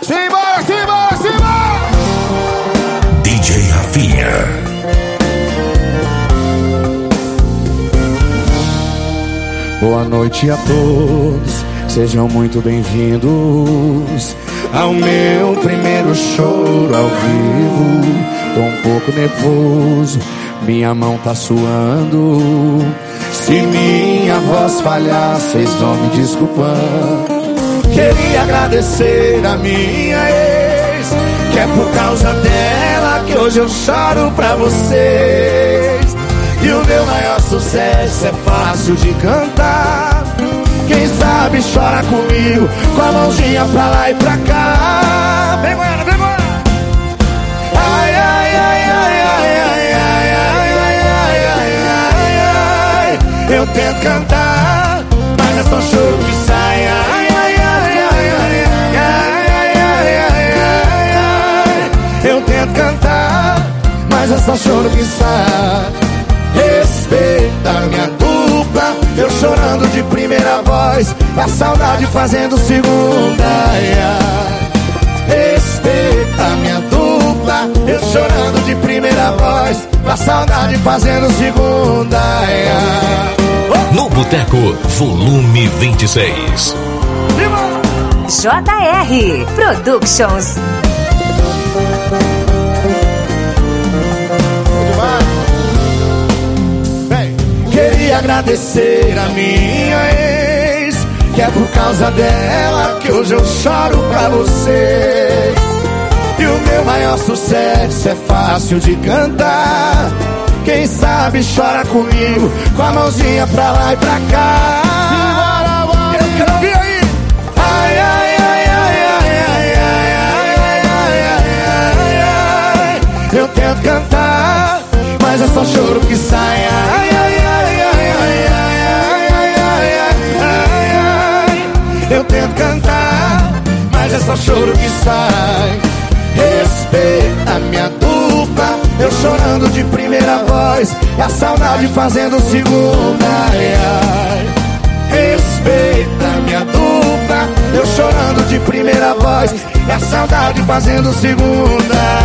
Simbora, simbora, simbora! DJ Rafinha. Boa noite a todos, sejam muito bem-vindos ao meu primeiro choro ao vivo. Tô um pouco nervoso, minha mão tá suando. Se minha voz falhar, vocês vão me desculpando. Queria agradecer a minha ex, que é por causa dela que hoje eu choro pra vocês. E o meu maior sucesso é fácil de cantar. Quem sabe chora comigo, com a mãozinha pra lá e pra cá. Vem Goiânia, vem Goiânia. Ai, ai, ai, ai, ai, ai, ai, ai, ai, ai, ai. Eu tento cantar, mas é só choro que sai. Ai, ai, ai, ai, ai, ai, ai, ai, ai. Eu tento cantar, mas é só choro que sai. Respeita minha dupla, eu chorando de primeira voz, a saudade fazendo segunda. Ai, ai. Respeita minha dupla, eu chorando de primeira voz, a saudade fazendo segunda. Ai, ai. No Boteco, volume 26. JR Productions. Queria agradecer a minha ex, que é por causa dela que hoje eu choro pra você. E o meu maior sucesso é fácil de cantar. Quem sabe chora comigo, com a mãozinha pra lá e pra cá. Eu quero ouvir aí. Ai, ai, ai, ai, ai, ai, ai, ai, ai, ai, ai. Eu tento cantar, mas é só choro que sai. Ai, ai, ai, ai, ai, ai, ai, ai, ai. Eu tento cantar, mas é só choro que sai. Respeita minha dupla, eu chorando de primeira voz, e a saudade fazendo segunda. Ai, ai. Respeita minha dupla, eu chorando de primeira voz, e a saudade fazendo segunda.